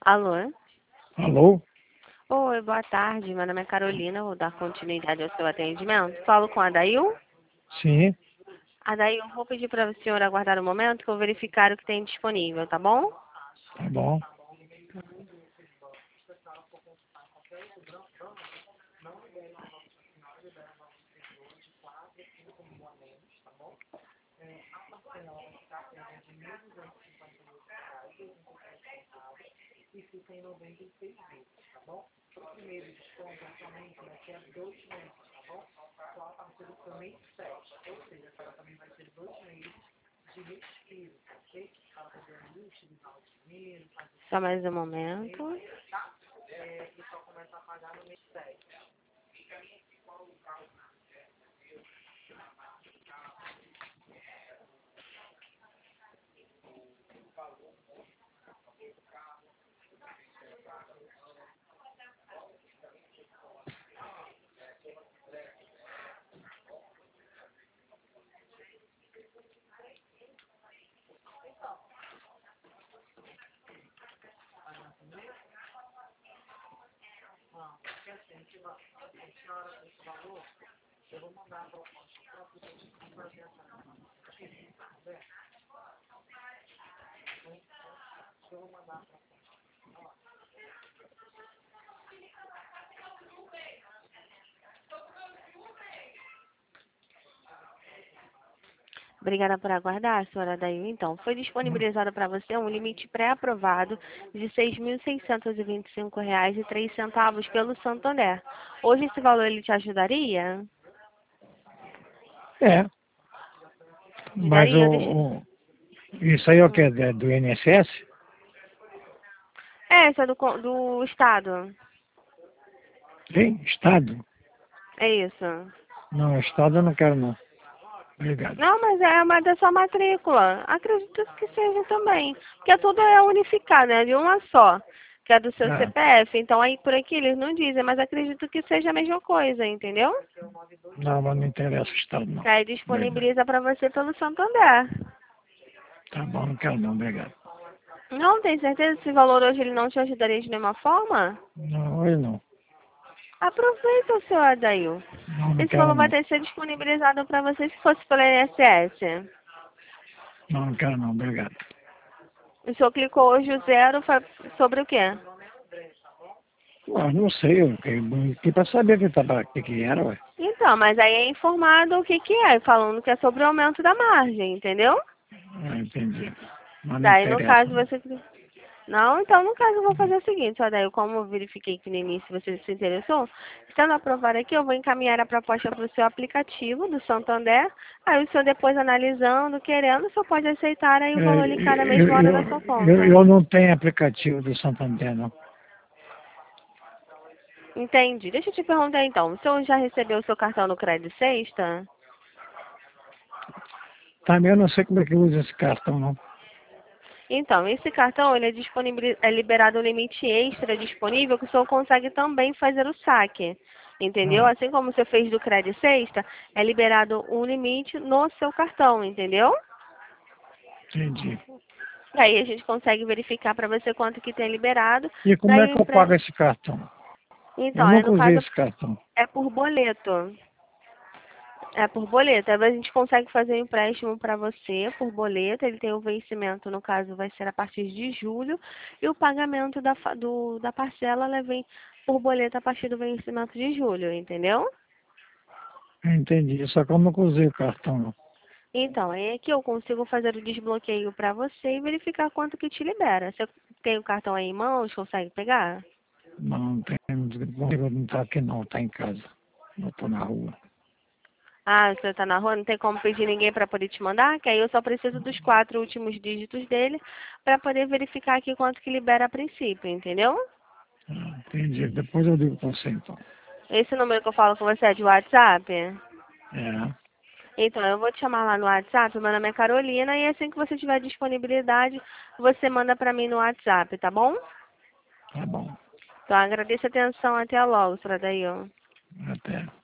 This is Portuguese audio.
Alô? Alô? Oi, boa tarde. Meu nome é Carolina, vou dar continuidade ao seu atendimento. Falo com a Adail? Sim, Adail, vou pedir para o senhor aguardar um momento que eu vou verificar o que tem disponível, tá bom? tá bom. Só mais um momento. Obrigada por aguardar, senhora Adail. Então, foi disponibilizado para você um limite pré-aprovado de R$ 6.625,03 pelo Santander. Hoje esse valor ele te ajudaria? É, mas Ajudaria? Deixa... isso aí é o que? Do INSS? Essa é do Estado. Sim, Estado? É isso. Não, Estado eu não quero não. Obrigado. Não, mas é uma da sua matrícula. Acredito que seja também. Porque tudo é unificado, é de uma só. Que é do seu Ah, CPF. Então aí por aqui eles não dizem, mas acredito que seja a mesma coisa, entendeu? não, mas não interessa o Estado não. Que aí Obrigado. disponibiliza para você pelo Santander. Tá bom, não quero não, obrigado. Não, tem certeza que esse valor hoje ele não te ajudaria de nenhuma forma? Não, hoje não. Aproveita, seu Adail. Não, não Esse quero valor vai não. ter que ser disponibilizado para você se fosse pelo INSS. Não, não quero não, obrigado. O senhor clicou hoje o zero sobre o quê? Ué, não sei, eu que para saber que era, ué. Então, mas aí é informado o que que é, falando que é sobre o aumento da margem, entendeu? Ah, entendi. Mas não Daí, no interessa caso, não. você... Não, então, no caso, eu vou fazer o seguinte, ó, daí, como eu verifiquei que no início você se interessou, estando aprovado aqui, eu vou encaminhar a proposta para o seu aplicativo do Santander, aí o senhor depois analisando, querendo, o senhor pode aceitar, aí o É, valor ele cai na mesma hora da sua conta. eu não tenho aplicativo do Santander, não. Entendi. Deixa eu te perguntar, então, o senhor já recebeu o seu cartão no Crédito Sexta? Também eu não sei como é que usa esse cartão, não. Então, esse cartão ele é liberado um limite extra disponível que o senhor consegue também fazer o saque. Entendeu? Ah, Assim como você fez do Crédito Sexta, é liberado um limite no seu cartão, entendeu? entendi. Daí a gente consegue verificar para você quanto que tem liberado. E como é que Daí, eu pago esse cartão? Eu então, nunca no usei caso esse cartão. é por boleto. É por boleto. Aí a gente consegue fazer um empréstimo para você por boleto. Ele tem o vencimento, no caso, vai ser a partir de julho. E o pagamento da parcela ela vem por boleto a partir do vencimento de julho, entendeu? Entendi. Só que eu nunca usei o cartão, não. Então, aí é que eu consigo fazer o desbloqueio para você e verificar quanto que te libera. Você tem o cartão aí em mãos, consegue pegar? Não tem. Não tá aqui não, tá em casa. Eu tô na rua. Ah, você está na rua, não tem como pedir ninguém para poder te mandar? Que aí eu só preciso dos 4 últimos dígitos dele para poder verificar aqui quanto que libera a princípio, entendeu? Ah, entendi. Depois eu digo pra você então. Esse número que eu falo com você é de WhatsApp? É, Então, eu vou te chamar lá no WhatsApp, meu nome é Carolina, e assim que você tiver disponibilidade, você manda para mim no WhatsApp, tá bom? tá bom. Então, agradeço a atenção, até logo, Sra. Daí. Até.